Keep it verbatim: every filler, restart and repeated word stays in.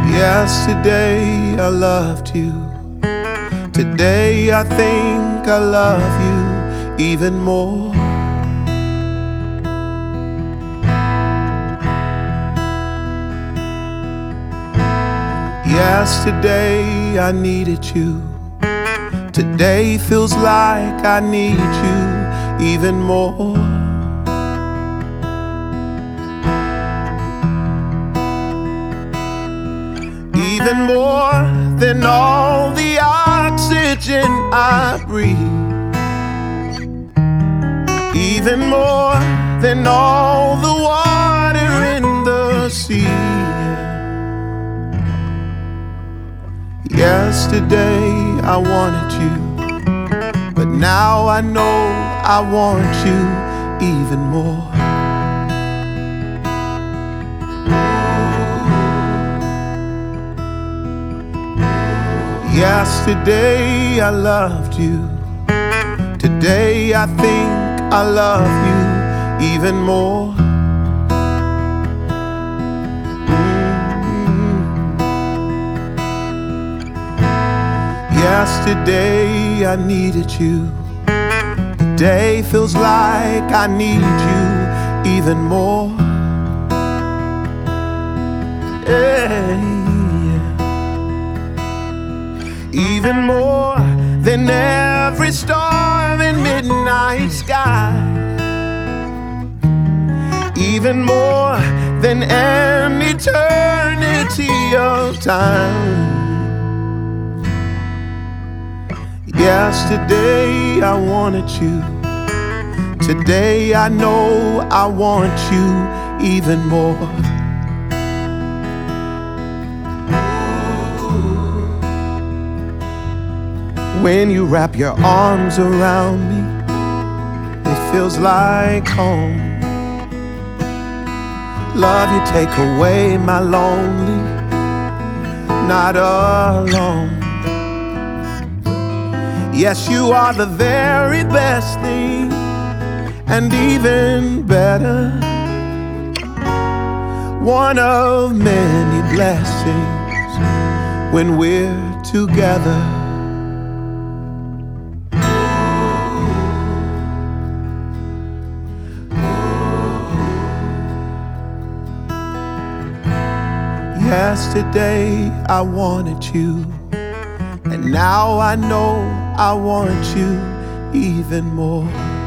Yesterday I loved you. Today I think I love you even more. Yesterday I needed you. Today feels like I need you even more. Even more than all the oxygen I breathe. Even more than all the water in the sea. Yesterday I wanted you, but now I know I want you even more. Yesterday I loved you. Today I think I love you even more. Mm-hmm. Yesterday I needed you. Today feels like I need you even more. Yeah. Even more than every storm in midnight sky. Even more than an eternity of time. Yesterday I wanted you. Today I know I want you even more. When you wrap your arms around me, it feels like home. Love, you take away my lonely, not alone. Yes, you are the very best thing, and even better, one of many blessings when we're together. Yesterday I wanted you, and now I know I want you even more.